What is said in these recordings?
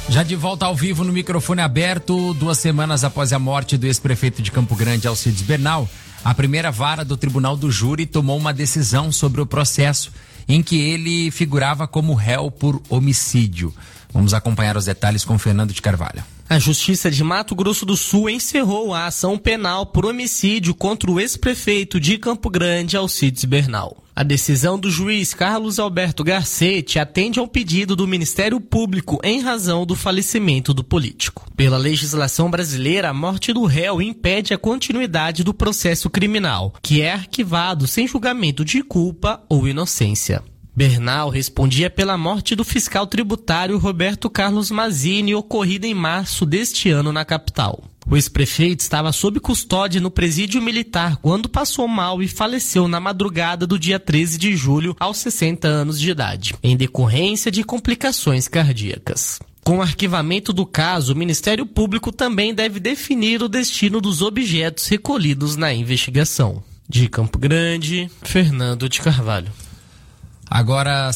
Já de volta ao vivo no microfone aberto, 2 semanas após a morte do ex-prefeito de Campo Grande, Alcides Bernal, a primeira vara do Tribunal do Júri tomou uma decisão sobre o processo em que ele figurava como réu por homicídio. Vamos acompanhar os detalhes com Fernando de Carvalho. A Justiça de Mato Grosso do Sul encerrou a ação penal por homicídio contra o ex-prefeito de Campo Grande, Alcides Bernal. A decisão do juiz Carlos Alberto Garcete atende ao pedido do Ministério Público em razão do falecimento do político. Pela legislação brasileira, a morte do réu impede a continuidade do processo criminal, que é arquivado sem julgamento de culpa ou inocência. Bernal respondia pela morte do fiscal tributário Roberto Carlos Mazzini, ocorrida em março deste ano na capital. O ex-prefeito estava sob custódia no presídio militar quando passou mal e faleceu na madrugada do dia 13 de julho, aos 60 anos de idade, em decorrência de complicações cardíacas. Com o arquivamento do caso, o Ministério Público também deve definir o destino dos objetos recolhidos na investigação. De Campo Grande, Fernando de Carvalho. Agora,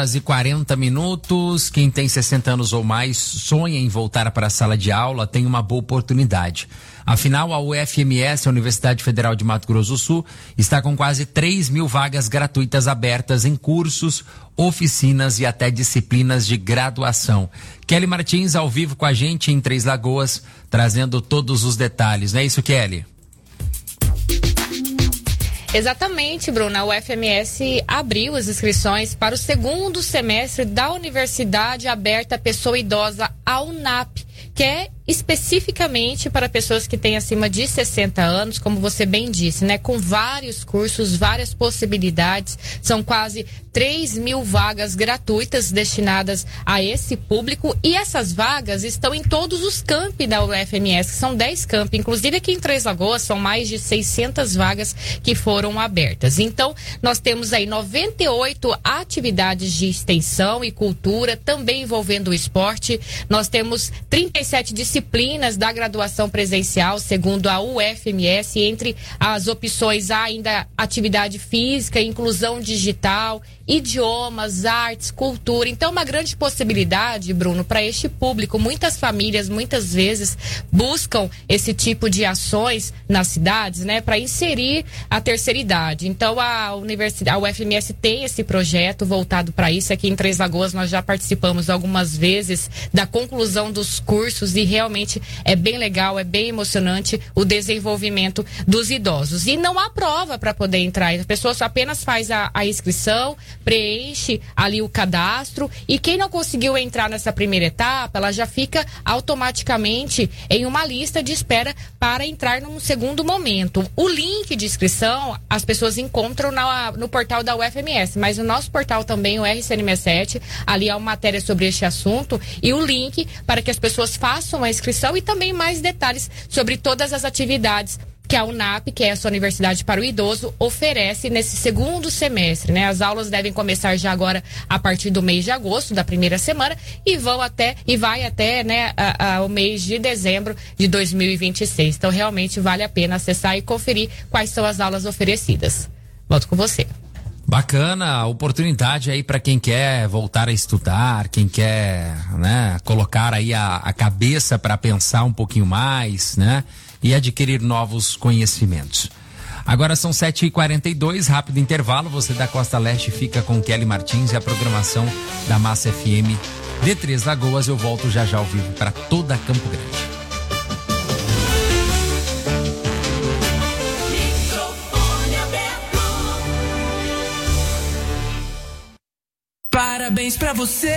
7h40. Quem tem 60 anos ou mais sonha em voltar para a sala de aula tem uma boa oportunidade. Afinal, a UFMS, a Universidade Federal de Mato Grosso do Sul, está com quase 3.000 vagas gratuitas abertas em cursos, oficinas e até disciplinas de graduação. Kelly Martins, ao vivo com a gente em Três Lagoas, trazendo todos os detalhes. Não é isso, Kelly? Exatamente, Bruna. A UFMS abriu as inscrições para o segundo semestre da Universidade Aberta Pessoa Idosa, a UNAP, que é especificamente para pessoas que têm acima de 60 anos, como você bem disse, né? Com vários cursos, várias possibilidades. São quase 3.000 vagas gratuitas destinadas a esse público, e essas vagas estão em todos os campi da UFMS, que são 10 campi. Inclusive aqui em Três Lagoas são mais de 600 vagas que foram abertas. Então, nós temos aí 98 atividades de extensão e cultura, também envolvendo o esporte. Nós temos 37 disciplinas da graduação presencial, segundo a UFMS. Entre as opções há ainda atividade física, inclusão digital, idiomas, artes, cultura. Então, uma grande possibilidade, Bruno, para este público. Muitas famílias, muitas vezes, buscam esse tipo de ações nas cidades, né, para inserir a terceira idade. Então, a UFMS tem esse projeto voltado para isso. Aqui em Três Lagoas, nós já participamos algumas vezes da conclusão dos cursos e realmente é bem legal, é bem emocionante o desenvolvimento dos idosos. E não há prova para poder entrar. A pessoa só apenas faz a inscrição, preenche ali o cadastro, e quem não conseguiu entrar nessa primeira etapa, ela já fica automaticamente em uma lista de espera para entrar num segundo momento. O link de inscrição as pessoas encontram no portal da UFMS, mas no nosso portal também, o RCN67, ali há uma matéria sobre este assunto e o link para que as pessoas façam a inscrição e também mais detalhes sobre todas as atividades que a UNAP, que é essa Universidade para o Idoso, oferece nesse segundo semestre, né? As aulas devem começar já agora a partir do mês de agosto, da primeira semana, e vai até, né, o mês de dezembro de 2026. Então, realmente vale a pena acessar e conferir quais são as aulas oferecidas. Volto com você. Bacana, oportunidade aí para quem quer voltar a estudar, quem quer, né, colocar aí a cabeça para pensar um pouquinho mais, né, e adquirir novos conhecimentos. Agora são 7h42, rápido intervalo. Você da Costa Leste fica com Kelly Martins e a programação da Massa FM de Três Lagoas. Eu volto já ao vivo para toda Campo Grande. Parabéns pra você.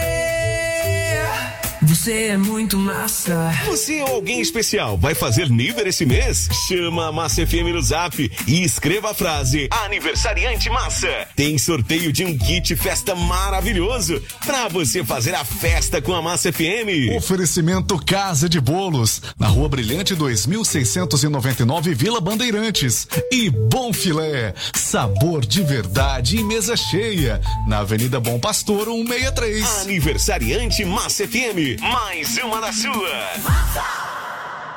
Você é muito massa. Você ou alguém especial vai fazer nível esse mês? Chama a Massa FM no Zap e escreva a frase Aniversariante Massa. Tem sorteio de um kit festa maravilhoso pra você fazer a festa com a Massa FM. Oferecimento Casa de Bolos, na Rua Brilhante 2699, Vila Bandeirantes. E Bom Filé, sabor de verdade e mesa cheia, na Avenida Bom Pastor 163. Aniversariante Massa FM. Mais uma da sua.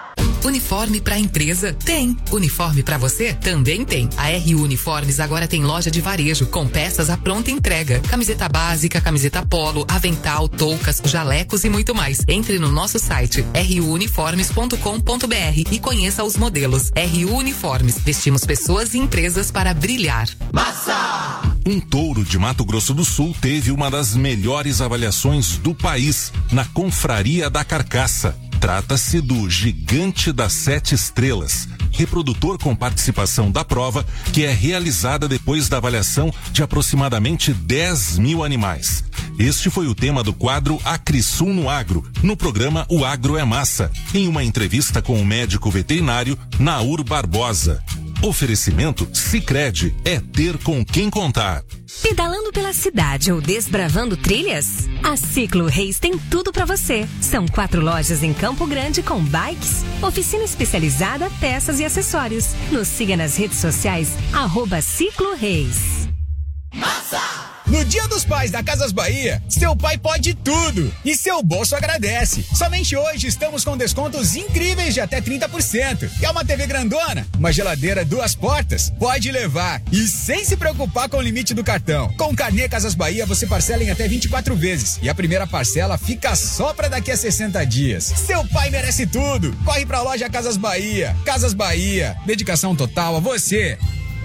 Uniforme pra empresa? Tem. Uniforme pra você? Também tem. A RU Uniformes agora tem loja de varejo com peças à pronta entrega. Camiseta básica, camiseta polo, avental, toucas, jalecos e muito mais. Entre no nosso site ruuniformes.com.br e conheça os modelos. RU Uniformes. Vestimos pessoas e empresas para brilhar. Massa! Um touro de Mato Grosso do Sul teve uma das melhores avaliações do país na Confraria da Carcaça. Trata-se do Gigante das 7 Estrelas, reprodutor com participação da prova, que é realizada depois da avaliação de aproximadamente 10 mil animais. Este foi o tema do quadro Acrisul no Agro, no programa O Agro é Massa, em uma entrevista com o médico veterinário Naur Barbosa. Oferecimento Sicredi, é ter com quem contar. Pedalando pela cidade ou desbravando trilhas? A Ciclo Reis tem tudo para você. São 4 lojas em Campo Grande com bikes, oficina especializada, peças e acessórios. Nos siga nas redes sociais, @Ciclo Reis. Massa! No Dia dos Pais da Casas Bahia, seu pai pode tudo e seu bolso agradece. Somente hoje estamos com descontos incríveis de até 30%. Quer uma TV grandona? Uma geladeira 2 portas? Pode levar e sem se preocupar com o limite do cartão. Com o Carnê Casas Bahia você parcela em até 24 vezes e a primeira parcela fica só pra daqui a 60 dias. Seu pai merece tudo. Corre pra loja Casas Bahia. Casas Bahia, dedicação total a você.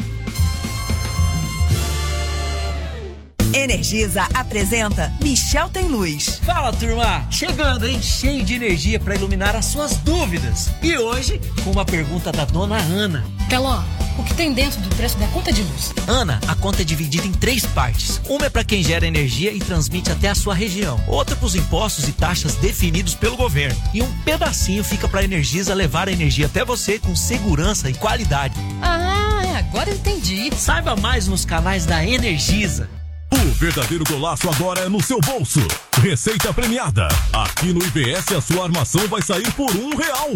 Energisa apresenta Michel Tem Luz. Fala, turma! Chegando, hein? Cheio de energia para iluminar as suas dúvidas. E hoje, com uma pergunta da dona Ana. Teló, o que tem dentro do preço da conta de luz? Ana, a conta é dividida em 3 partes. Uma é para quem gera energia e transmite até a sua região. Outra para os impostos e taxas definidos pelo governo. E um pedacinho fica para a Energisa levar a energia até você com segurança e qualidade. Ah, agora eu entendi. Saiba mais nos canais da Energisa. O verdadeiro golaço agora é no seu bolso. Receita premiada. Aqui no IBS a sua armação vai sair por R$1.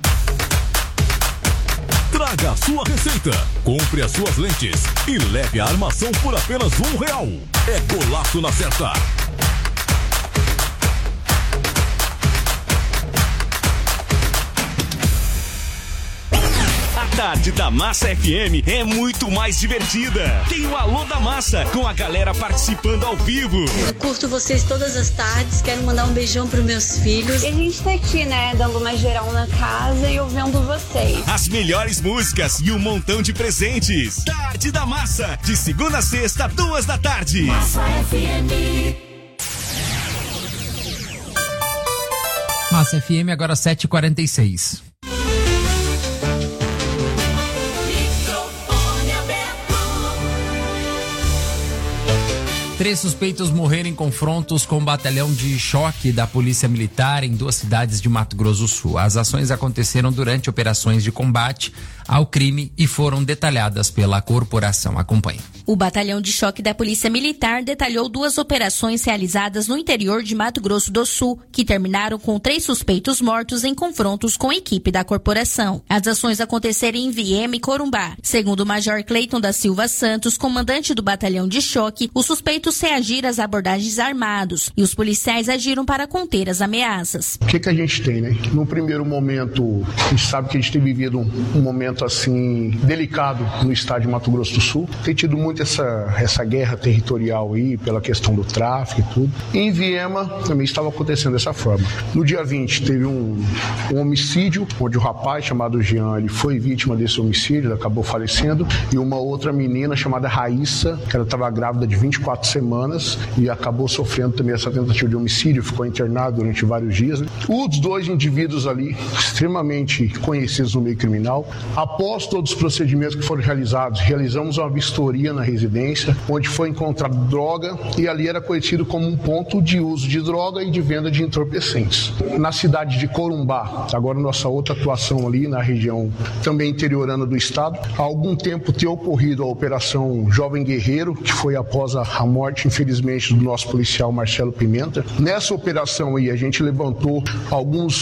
Traga a sua receita, compre as suas lentes e leve a armação por apenas R$1. É golaço na certa. A tarde da Massa FM é muito mais divertida. Tem o Alô da Massa, com a galera participando ao vivo. Eu curto vocês todas as tardes, quero mandar um beijão pros meus filhos. E a gente tá aqui, né, dando uma geral na casa e ouvindo vocês. As melhores músicas e um montão de presentes. Tarde da Massa, de segunda a sexta, 2 da tarde. Massa FM. Massa FM, agora 7h46. Três suspeitos morreram em confrontos com o batalhão de choque da Polícia Militar em 2 cidades de Mato Grosso do Sul. As ações aconteceram durante operações de combate ao crime e foram detalhadas pela corporação. Acompanhe. O batalhão de choque da Polícia Militar detalhou 2 operações realizadas no interior de Mato Grosso do Sul, que terminaram com 3 suspeitos mortos em confrontos com a equipe da corporação. As ações aconteceram em Viema e Corumbá. Segundo o Major Cleiton da Silva Santos, comandante do batalhão de choque, os suspeitos reagiram às abordagens armados e os policiais agiram para conter as ameaças. O que a gente tem, né? No primeiro momento, a gente sabe que a gente tem vivido um momento assim delicado no estado de Mato Grosso do Sul. Tem tido muito essa guerra territorial aí pela questão do tráfico e tudo. E em Viema também estava acontecendo dessa forma. No dia 20 teve um homicídio, onde o rapaz chamado Jean, ele foi vítima desse homicídio, acabou falecendo, e uma outra menina chamada Raíssa, que ela estava grávida de 24 semanas e acabou sofrendo também essa tentativa de homicídio, ficou internado durante vários dias, né? Os 2 indivíduos ali, extremamente conhecidos no meio criminal, após todos os procedimentos que foram realizados, realizamos uma vistoria na residência, onde foi encontrada droga e ali era conhecido como um ponto de uso de droga e de venda de entorpecentes. Na cidade de Corumbá, agora nossa outra atuação ali na região também interiorana do estado, há algum tempo tem ocorrido a operação Jovem Guerreiro, que foi após a morte, infelizmente, do nosso policial Marcelo Pimenta. Nessa operação aí a gente levantou alguns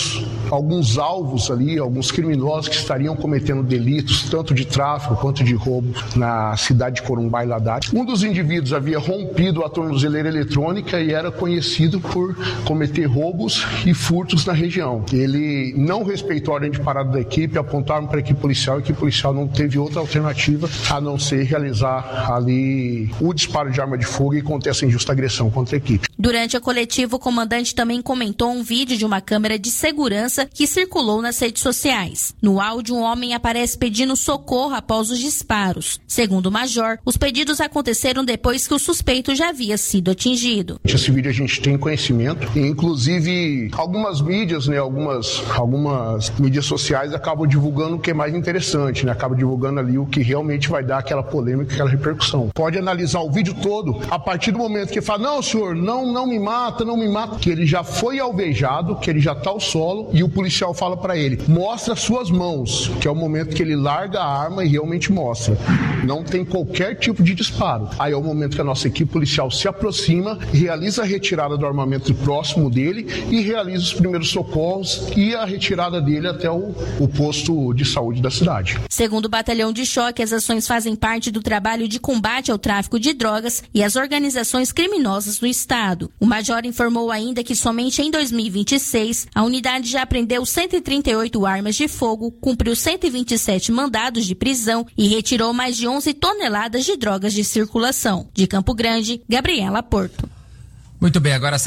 alguns alvos ali, alguns criminosos que estariam cometendo delitos, tanto de tráfico quanto de roubo, na cidade de Corumbá e Ladade. Um dos indivíduos havia rompido a tornozeleira eletrônica e era conhecido por cometer roubos e furtos na região. Ele não respeitou a ordem de parada da equipe, apontaram para a equipe policial não teve outra alternativa a não ser realizar ali o disparo de arma de fogo e conter essa injusta agressão contra a equipe. Durante a coletiva, o comandante também comentou um vídeo de uma câmera de segurança que circulou nas redes sociais. No áudio, um homem aparece pedindo socorro após os disparos. Segundo o major, os pedidos aconteceram depois que o suspeito já havia sido atingido. Esse vídeo a gente tem conhecimento e, inclusive, algumas mídias, né, algumas mídias sociais acabam divulgando o que é mais interessante, né, acabam divulgando ali o que realmente vai dar aquela polêmica, aquela repercussão. Pode analisar o vídeo todo, a partir do momento que fala, não, senhor, não me mata, que ele já foi alvejado, que ele já está ao solo e o policial fala para ele, mostra suas mãos, que é o momento que ele larga a arma e realmente mostra. Não tem qualquer tipo de disparo. Aí é o momento que a nossa equipe policial se aproxima, realiza a retirada do armamento próximo dele e realiza os primeiros socorros e a retirada dele até o posto de saúde da cidade. Segundo o Batalhão de Choque, as ações fazem parte do trabalho de combate ao tráfico de drogas e às organizações criminosas no estado. O major informou ainda que somente em 2026 a unidade já apreendeu 138 armas de fogo, cumpriu 127 mandados de prisão e retirou mais de 11 toneladas de drogas de circulação. De Campo Grande, Gabriela Porto. Muito bem, agora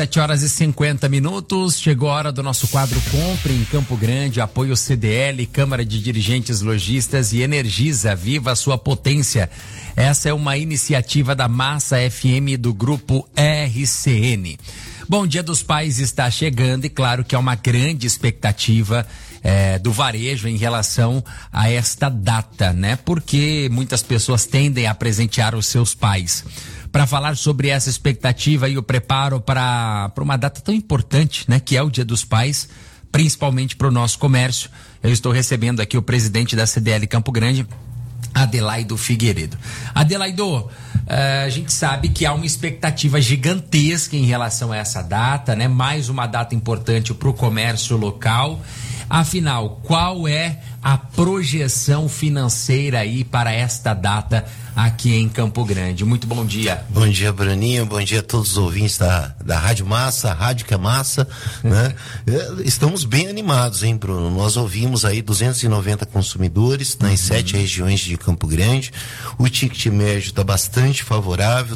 7h50. Chegou a hora do nosso quadro Compre em Campo Grande, apoio CDL, Câmara de Dirigentes Lojistas e Energisa, viva a sua potência. Essa é uma iniciativa da Massa FM do Grupo RCN. Bom, Dia dos Pais está chegando e claro que é uma grande expectativa do varejo em relação a esta data, né? Porque muitas pessoas tendem a presentear os seus pais. Para falar sobre essa expectativa e o preparo para uma data tão importante, né? Que é o Dia dos Pais, principalmente para o nosso comércio, eu estou recebendo aqui o presidente da CDL Campo Grande, Adelaido Figueiredo. Adelaido, a gente sabe que há uma expectativa gigantesca em relação a essa data, né? Mais uma data importante para o comércio local. Afinal, qual é a projeção financeira aí para esta data aqui em Campo Grande? Muito bom dia. Bom dia, Bruninho, bom dia a todos os ouvintes da Rádio Massa, a Rádio que é Massa, né? Estamos bem animados, hein, Bruno? Nós ouvimos aí 290 consumidores nas 7 regiões de Campo Grande, o ticket médio está bastante favorável,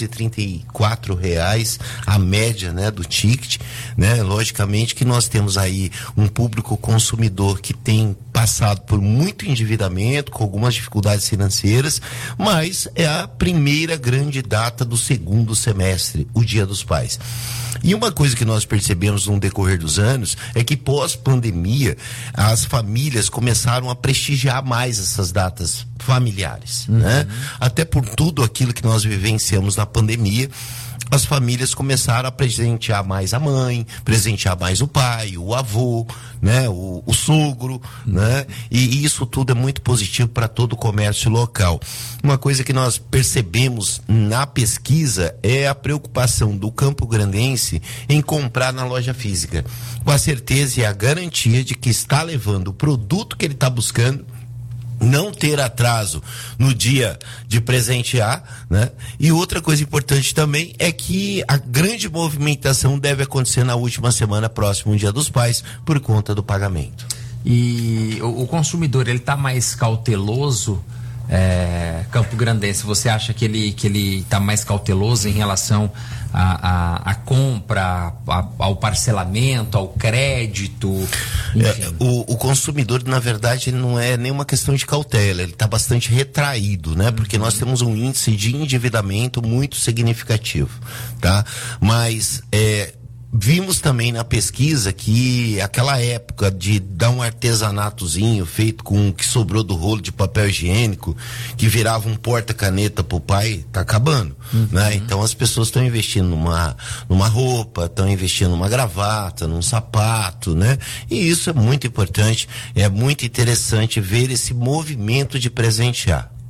R$234 a média, né, do ticket, né? Logicamente que nós temos aí um público consumidor que tem passado por muito endividamento, com algumas dificuldades financeiras, mas é a primeira grande data do segundo semestre, o Dia dos Pais. E uma coisa que nós percebemos no decorrer dos anos é que pós-pandemia as famílias começaram a prestigiar mais essas datas familiares, né? Até por tudo aquilo que nós vivenciamos na pandemia, as famílias começaram a presentear mais a mãe, presentear mais o pai, o avô, né, o sogro, né? E isso tudo é muito positivo para todo o comércio local. Uma coisa que nós percebemos na pesquisa é a preocupação do campograndense em comprar na loja física, com a certeza e a garantia de que está levando o produto que ele está buscando, não ter atraso no dia de presentear, né? E outra coisa importante também é que a grande movimentação deve acontecer na última semana próxima ao Dia dos Pais, por conta do pagamento. E o consumidor, ele está mais cauteloso, campograndense, você acha que ele está mais cauteloso em relação à compra, ao parcelamento, ao crédito? O consumidor, na verdade, não é nenhuma questão de cautela, ele está bastante retraído, né? Porque nós temos um índice de endividamento muito significativo, tá? Mas vimos também na pesquisa que aquela época de dar um artesanatozinho feito com o que sobrou do rolo de papel higiênico, que virava um porta-caneta pro pai, tá acabando, né? Então as pessoas estão investindo numa roupa, estão investindo numa gravata, num sapato, né? E isso é muito importante, é muito interessante ver esse movimento de presentear.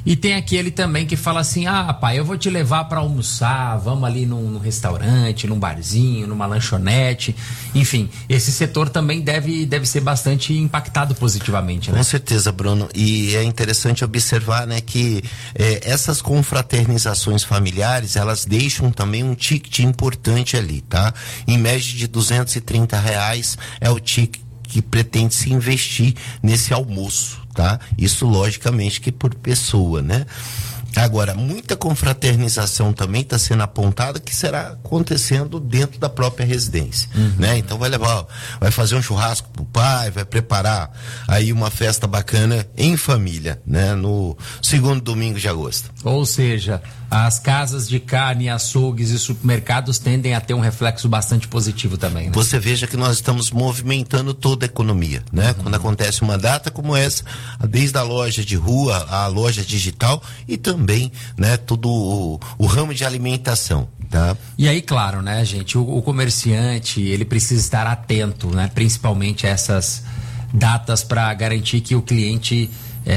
E tem aquele também que fala assim: ah, pai, eu vou te levar para almoçar, vamos ali num restaurante, num barzinho, numa lanchonete. Enfim, esse setor também deve ser bastante impactado positivamente, né? Com certeza, Bruno. E é interessante observar, né, que essas confraternizações familiares, elas deixam também um ticket importante ali, tá? Em média de R$230 é o ticket que pretende se investir nesse almoço, tá? Isso logicamente que por pessoa, né? Agora, muita confraternização também está sendo apontada que será acontecendo dentro da própria residência, né? Então vai fazer um churrasco pro pai, vai preparar aí uma festa bacana em família, né? No segundo domingo de agosto. Ou seja, as casas de carne, açougues e supermercados tendem a ter um reflexo bastante positivo também, né? Você veja que nós estamos movimentando toda a economia, né? Quando acontece uma data como essa, desde a loja de rua, a loja digital e também, né, todo o ramo de alimentação, tá? E aí, claro, né, gente, o comerciante, ele precisa estar atento, né, principalmente a essas datas para garantir que o cliente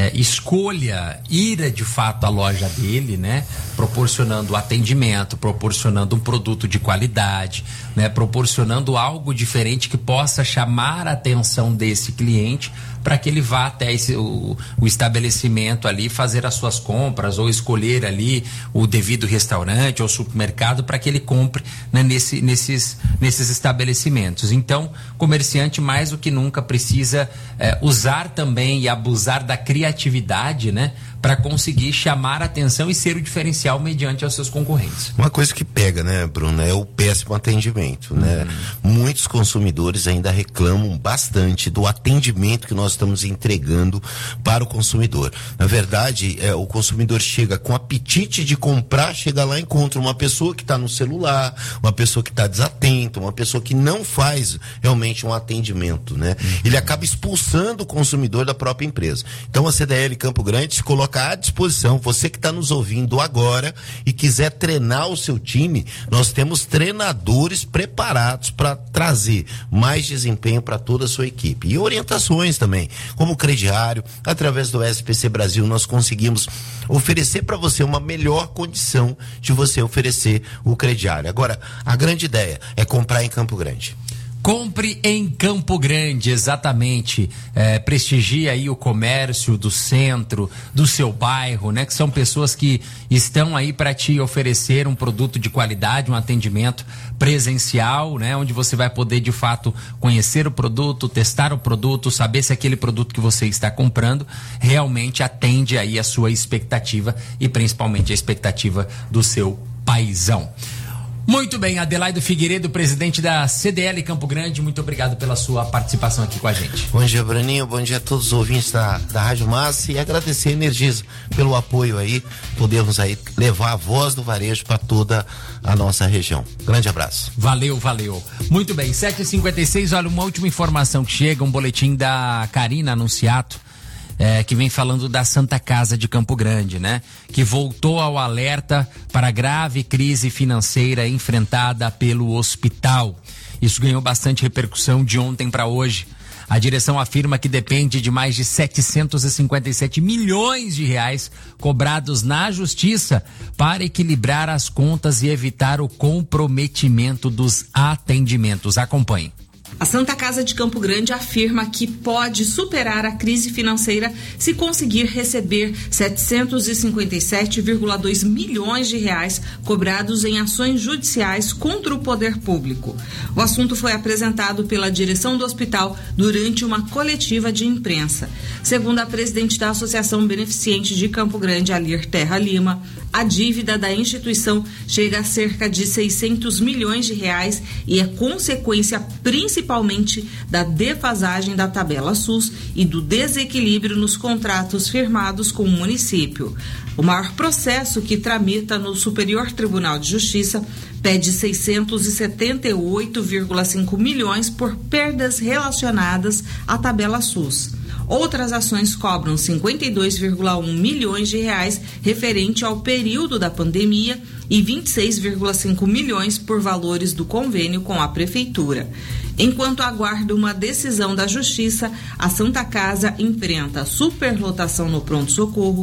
escolha ir de fato à loja dele, né? Proporcionando atendimento, proporcionando um produto de qualidade, né? Proporcionando algo diferente que possa chamar a atenção desse cliente para que ele vá até o estabelecimento ali fazer as suas compras ou escolher ali o devido restaurante ou supermercado para que ele compre, né, nesses estabelecimentos. Então, comerciante mais do que nunca precisa usar também e abusar da criatividade, né, para conseguir chamar a atenção e ser o diferencial mediante aos seus concorrentes. Uma coisa que pega, né, Bruno, é o péssimo atendimento, né? Muitos consumidores ainda reclamam bastante do atendimento que nós estamos entregando para o consumidor. Na verdade, o consumidor chega com apetite de comprar, chega lá e encontra uma pessoa que está no celular, uma pessoa que está desatenta, uma pessoa que não faz realmente um atendimento, né? Ele acaba expulsando o consumidor da própria empresa. Então a CDL Campo Grande se coloca à disposição. Você que está nos ouvindo agora e quiser treinar o seu time, nós temos treinadores preparados para trazer mais desempenho para toda a sua equipe. E orientações também, como o crediário, através do SPC Brasil, nós conseguimos oferecer para você uma melhor condição de você oferecer o crediário. Agora, a grande ideia é comprar em Campo Grande. Compre em Campo Grande, exatamente. Prestigie aí o comércio do centro, do seu bairro, né? Que são pessoas que estão aí para te oferecer um produto de qualidade, um atendimento presencial, né? Onde você vai poder de fato conhecer o produto, testar o produto, saber se aquele produto que você está comprando realmente atende aí a sua expectativa e principalmente a expectativa do seu paizão. Muito bem, Adelaido Figueiredo, presidente da CDL Campo Grande, muito obrigado pela sua participação aqui com a gente. Bom dia, Braninho, bom dia a todos os ouvintes da Rádio Massa e agradecer a Energisa pelo apoio aí, podemos aí levar a voz do varejo para toda a nossa região. Grande abraço. Valeu. Muito bem, 7h56, olha, uma última informação que chega, um boletim da Karina Anunciato, que vem falando da Santa Casa de Campo Grande, né? Que voltou ao alerta para a grave crise financeira enfrentada pelo hospital. Isso ganhou bastante repercussão de ontem para hoje. A direção afirma que depende de mais de 757 milhões de reais cobrados na justiça para equilibrar as contas e evitar o comprometimento dos atendimentos. Acompanhe. A Santa Casa de Campo Grande afirma que pode superar a crise financeira se conseguir receber 757,2 milhões de reais cobrados em ações judiciais contra o poder público. O assunto foi apresentado pela direção do hospital durante uma coletiva de imprensa. Segundo a presidente da Associação Beneficente de Campo Grande, Alir Terra Lima, a dívida da instituição chega a cerca de 600 milhões de reais e é consequência principalmente da defasagem da tabela SUS e do desequilíbrio nos contratos firmados com o município. O maior processo, que tramita no Superior Tribunal de Justiça, pede 678,5 milhões por perdas relacionadas à tabela SUS. Outras ações cobram 52,1 milhões de reais referente ao período da pandemia e 26,5 milhões por valores do convênio com a Prefeitura. Enquanto aguarda uma decisão da Justiça, a Santa Casa enfrenta superlotação no pronto-socorro,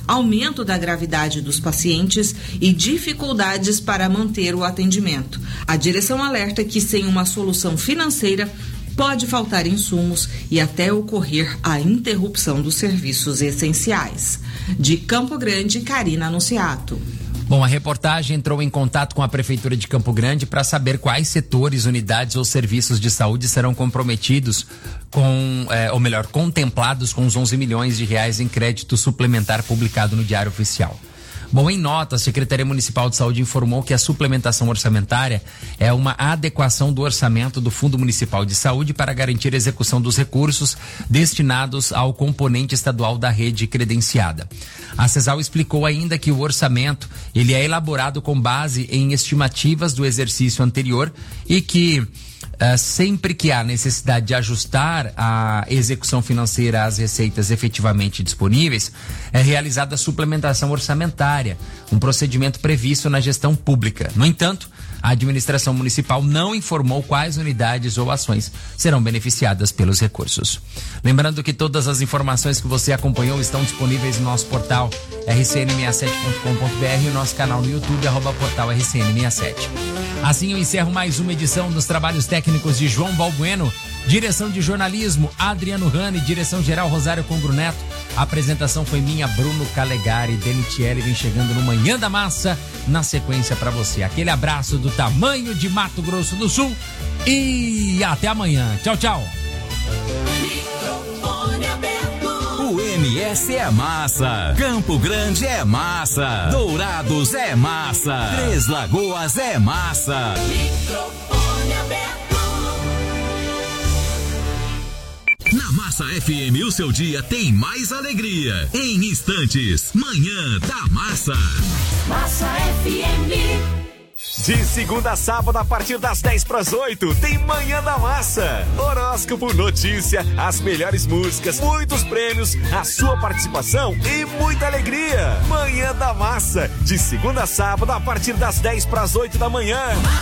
aumento da gravidade dos pacientes e dificuldades para manter o atendimento. A direção alerta que sem uma solução financeira pode faltar insumos e até ocorrer a interrupção dos serviços essenciais. De Campo Grande, Karina Anunciato. Bom, a reportagem entrou em contato com a Prefeitura de Campo Grande para saber quais setores, unidades ou serviços de saúde serão comprometidos contemplados com os 11 milhões de reais em crédito suplementar publicado no Diário Oficial. Bom, em nota, a Secretaria Municipal de Saúde informou que a suplementação orçamentária é uma adequação do orçamento do Fundo Municipal de Saúde para garantir a execução dos recursos destinados ao componente estadual da rede credenciada. A CESAL explicou ainda que o orçamento ele é elaborado com base em estimativas do exercício anterior e que sempre que há necessidade de ajustar a execução financeira às receitas efetivamente disponíveis, é realizada a suplementação orçamentária, um procedimento previsto na gestão pública. No entanto, a administração municipal não informou quais unidades ou ações serão beneficiadas pelos recursos. Lembrando que todas as informações que você acompanhou estão disponíveis no nosso portal rcn67.com.br e o nosso canal no YouTube, @portal RCN67. Assim eu encerro mais uma edição dos trabalhos técnicos de João Balbueno, direção de jornalismo Adriano Rani, direção geral Rosário Combro Neto. A apresentação foi minha, Bruno Calegari. Denitielli vem chegando no Manhã da Massa na sequência para você. Aquele abraço do tamanho de Mato Grosso do Sul e até amanhã. Tchau, tchau. O MS é massa, Campo Grande é massa, Dourados é massa, Três Lagoas é massa. Microfone aberto. Na Massa FM, o seu dia tem mais alegria. Em instantes, Manhã da Massa. Massa FM. De segunda a sábado, a partir das 7:50, tem Manhã da Massa. Horóscopo, notícia, as melhores músicas, muitos prêmios, a sua participação e muita alegria. Manhã da Massa, de segunda a sábado, a partir das 7:50 da manhã.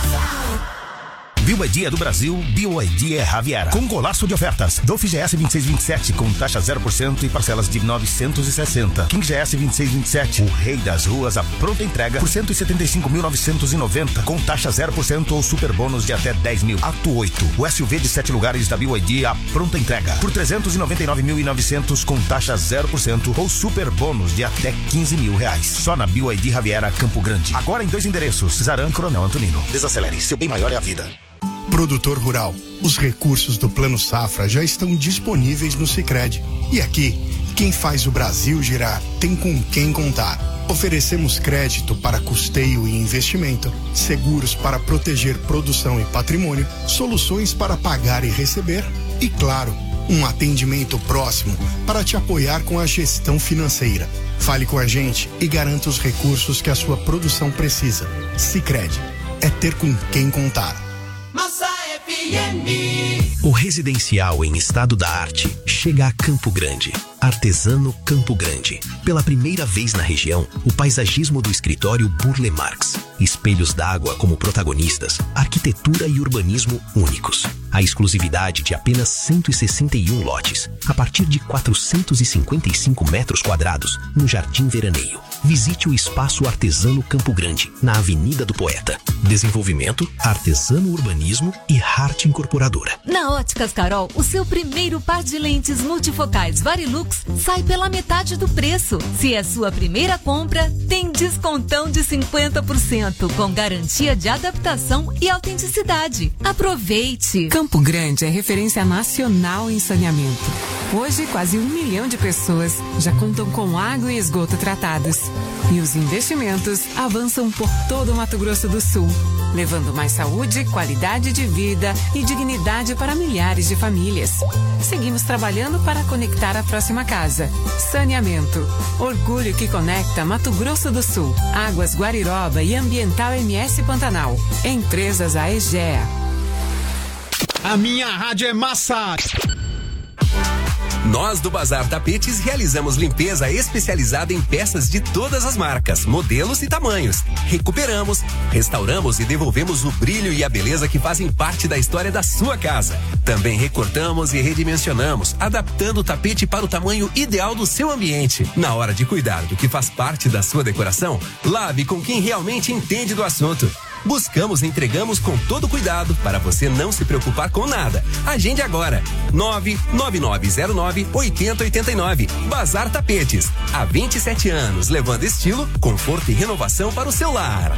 BYD é do Brasil, BYD é Javiera. Com golaço de ofertas. Dolphin GS 2627 com taxa 0% e parcelas de 960. King GS 2627, o rei das ruas, a pronta entrega por 175.990 com taxa 0% ou super bônus de até 10 mil. Ato 8, o SUV de 7 lugares da BYD, a pronta entrega por 399.900 com taxa 0% ou super bônus de até 15 mil reais. Só na BYD Javiera Campo Grande. Agora em 2 endereços, Zaran, Coronel Antonino. Desacelere, seu bem maior é a vida. Produtor rural, os recursos do Plano Safra já estão disponíveis no Sicredi. E aqui, quem faz o Brasil girar tem com quem contar. Oferecemos crédito para custeio e investimento, seguros para proteger produção e patrimônio, soluções para pagar e receber e, claro, um atendimento próximo para te apoiar com a gestão financeira. Fale com a gente e garanta os recursos que a sua produção precisa. Sicredi, é ter com quem contar. Massa FM. O residencial em estado da arte chega a Campo Grande. Artesano Campo Grande. Pela primeira vez na região, o paisagismo do escritório Burle Marx. Espelhos d'água como protagonistas, arquitetura e urbanismo únicos. A exclusividade de apenas 161 lotes, a partir de 455 metros quadrados, no Jardim Veraneio. Visite o Espaço Artesano Campo Grande, na Avenida do Poeta. Desenvolvimento, Artesano Urbanismo e Arte Incorporadora. Na Óticas Carol, o seu primeiro par de lentes multifocais Varilux sai pela metade do preço. Se é sua primeira compra, tem descontão de 50%, com garantia de adaptação e autenticidade. Aproveite! Campo Grande é referência nacional em saneamento. Hoje, quase 1 milhão de pessoas já contam com água e esgoto tratados. E os investimentos avançam por todo o Mato Grosso do Sul, levando mais saúde, qualidade de vida e dignidade para milhares de famílias. Seguimos trabalhando para conectar a próxima casa. Saneamento. Orgulho que conecta Mato Grosso do Sul. Águas Guariroba e Ambiental MS Pantanal. Empresas AEGEA. A minha rádio é massa. Nós do Bazar Tapetes realizamos limpeza especializada em peças de todas as marcas, modelos e tamanhos. Recuperamos, restauramos e devolvemos o brilho e a beleza que fazem parte da história da sua casa. Também recortamos e redimensionamos, adaptando o tapete para o tamanho ideal do seu ambiente. Na hora de cuidar do que faz parte da sua decoração, lave com quem realmente entende do assunto. Buscamos e entregamos com todo cuidado para você não se preocupar com nada. Agende agora. 99909-8089. Bazar Tapetes. Há 27 anos, levando estilo, conforto e renovação para o seu lar.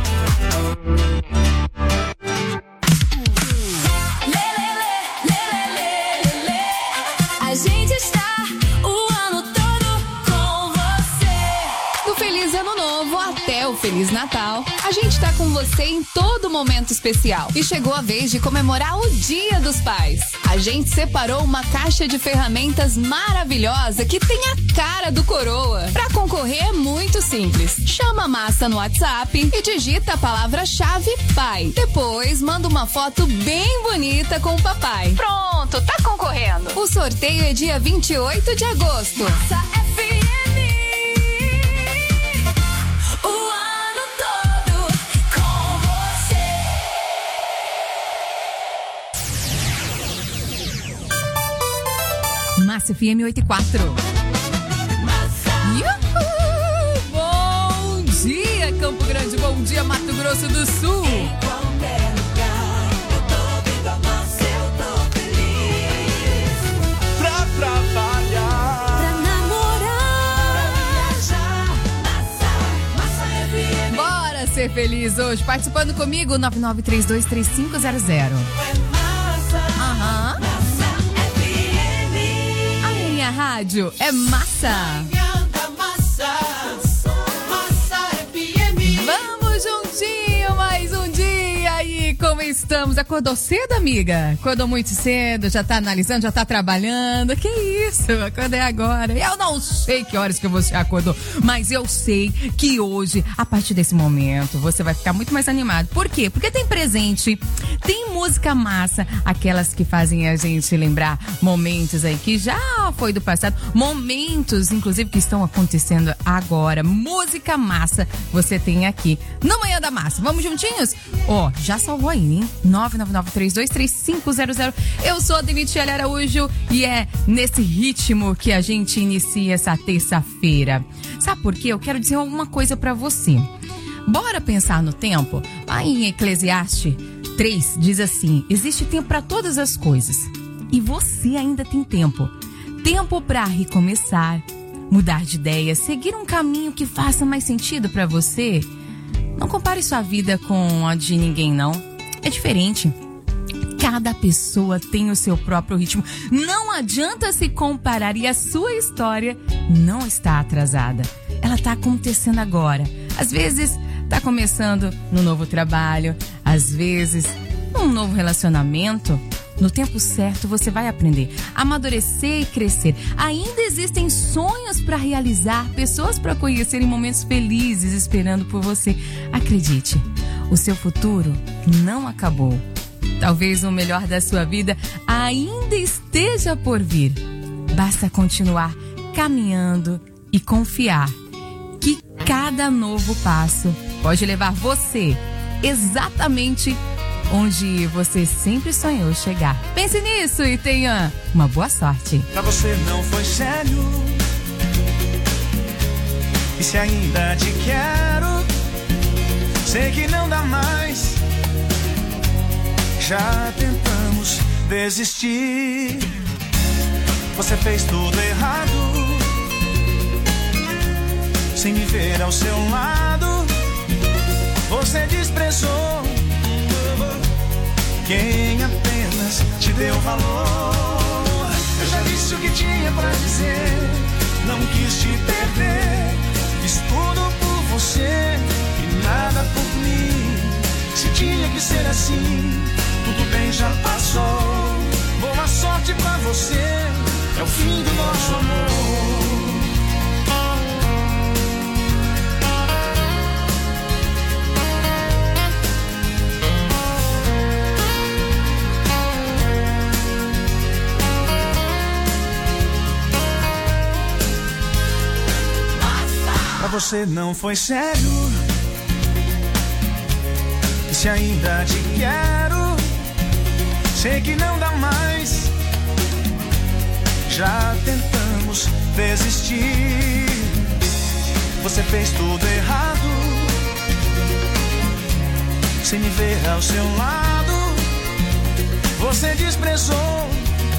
A gente está o ano todo com você. Do Feliz Ano Novo até o Feliz Natal, a gente tá com você em todo momento especial. E chegou a vez de comemorar o Dia dos Pais. A gente separou uma caixa de ferramentas maravilhosa que tem a cara do Coroa. Pra concorrer é muito simples. Chama a Massa no WhatsApp e digita a palavra-chave pai. Depois manda uma foto bem bonita com o papai. Pronto, tá concorrendo. O sorteio é dia 28 de agosto. Massa FM. Massa FM 84. Uhul! Bom dia, Campo Grande. Bom dia, Mato Grosso do Sul. Em qualquer lugar, eu tô ouvindo a Massa, eu tô feliz. Pra trabalhar, pra namorar, pra viajar. Massa FM. Bora ser feliz hoje. Participando comigo, 99323500. Aham. A rádio é Massa. Vamos juntinho, mais um dia aí. Como estamos? Acordou cedo, amiga? Acordou muito cedo, já tá analisando, já tá trabalhando. Que isso? Acordei agora. Eu não sei que horas que você acordou, mas eu sei que hoje, a partir desse momento, você vai ficar muito mais animado. Por quê? Porque tem presente, tem música massa, aquelas que fazem a gente lembrar momentos aí que já foi do passado, momentos, inclusive, que estão acontecendo agora. Música massa você tem aqui no Manhã da Massa. Vamos juntinhos? Ó, já salvou aí, hein? 999323500. Eu sou a Denise Araújo e é nesse ritmo que a gente inicia essa terça-feira. Sabe por quê? Eu quero dizer alguma coisa pra você. Bora pensar no tempo? Lá em Eclesiastes 3 diz assim: existe tempo para todas as coisas. E você ainda tem tempo. Tempo para recomeçar, mudar de ideia, seguir um caminho que faça mais sentido para você. Não compare sua vida com a de ninguém, não. É diferente. Cada pessoa tem o seu próprio ritmo. Não adianta se comparar e a sua história não está atrasada. Ela está acontecendo agora. Às vezes está começando no novo trabalho, às vezes um novo relacionamento. No tempo certo você vai aprender, amadurecer e crescer. Ainda existem sonhos para realizar, pessoas para conhecer em momentos felizes esperando por você. Acredite, o seu futuro não acabou. Talvez o melhor da sua vida ainda esteja por vir. Basta continuar caminhando e confiar que cada novo passo pode levar você exatamente onde você sempre sonhou chegar. Pense nisso e tenha uma boa sorte. Pra você não foi sério. E se ainda te quero, sei que não dá mais. Já tentamos desistir. Você fez tudo errado, sem me ver ao seu lado. Você desprezou quem apenas te deu valor. Eu já disse o que tinha pra dizer, não quis te perder. Fiz tudo por você e nada por mim. Se tinha que ser assim, tudo bem, já passou. Boa sorte pra você, é o fim do nosso amor. você não foi sério. E se ainda te quero, sei que não dá mais. Já tentamos desistir. Você fez tudo errado, sem me ver ao seu lado. Você desprezou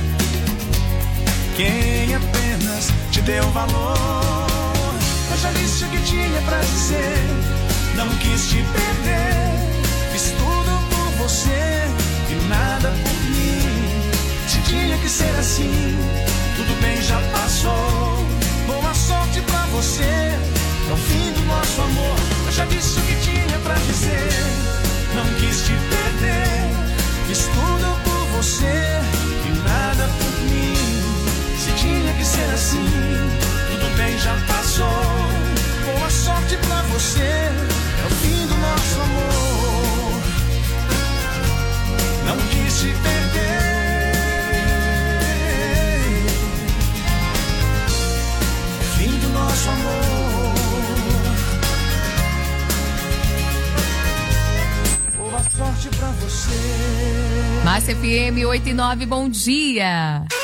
quem apenas te deu valor. Eu já disse o que tinha pra dizer, não quis te perder. Fiz tudo por você e nada por mim. Se tinha que ser assim, tudo bem, já passou. Boa sorte pra você, é o fim do nosso amor. Eu já disse o que tinha pra dizer, não quis te perder. Fiz tudo por você e nada por mim. Se tinha que ser assim, tudo bem, já passou. Boa sorte pra você, é o fim do nosso amor. Não quis te perder. Fim do nosso amor. Boa sorte pra você. Massa FM 8 e 9, bom dia.